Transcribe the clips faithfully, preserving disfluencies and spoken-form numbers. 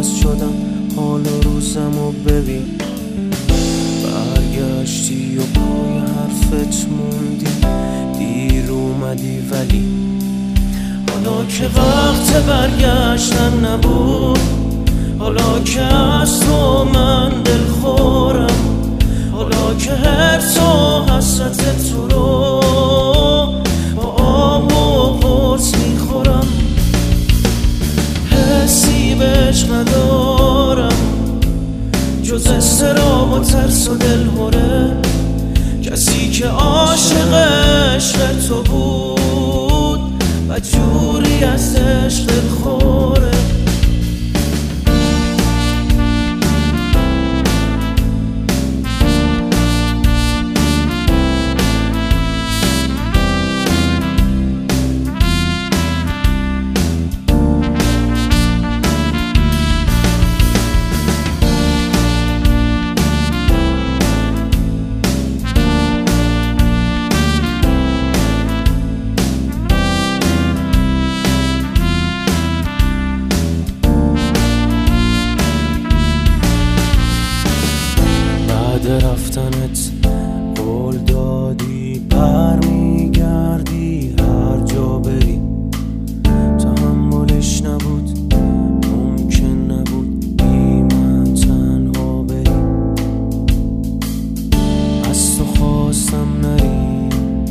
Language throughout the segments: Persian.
عوض شدم، حال روزمو ببین. برگشتی و پای حرفت موندی، دیر اومدی ولی حالا که وقت برگشتن نبود، حالا که از تو من دل خورم، حالا که حرص و حسرت تو رو با آب و قرص میخورم، حسی بهش ندارم جز اضطراب و ترس و دلهره. کسی که عاشق عشق تو بود و جوری از عشق دلخوره. بعد رفتنت قول دادی پر میگردی هر جا بری، تحملش نبود، ممکن نبود بی من تنها بری. از تو خواستم نری،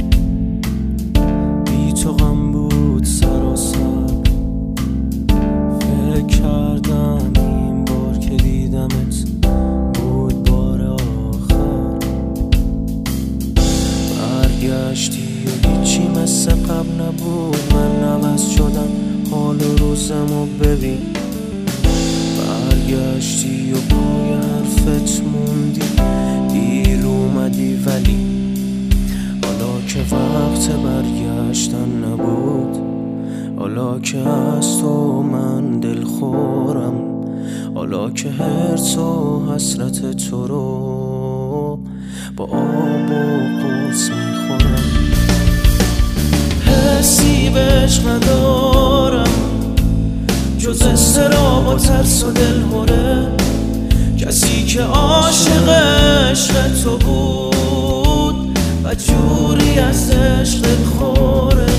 بی تو غم بود سراسر. فکر کردم این بار که دیدمت برگشتی و هیچی مثل قبل نبود. من عوض شدم، حال روزمو ببین. برگشتی و پای حرفت موندی، دیر اومدی ولی حالا که وقت برگشتن نبود، حالا که از تو من دل خورم، حالا که حرص و حسرت تو رو با آب و قرص میخورم، حسی بهش ندارم جز اضطراب و ترس و دلهره. کسی که عاشق عشق تو بود و جوری از عشق دلخوره.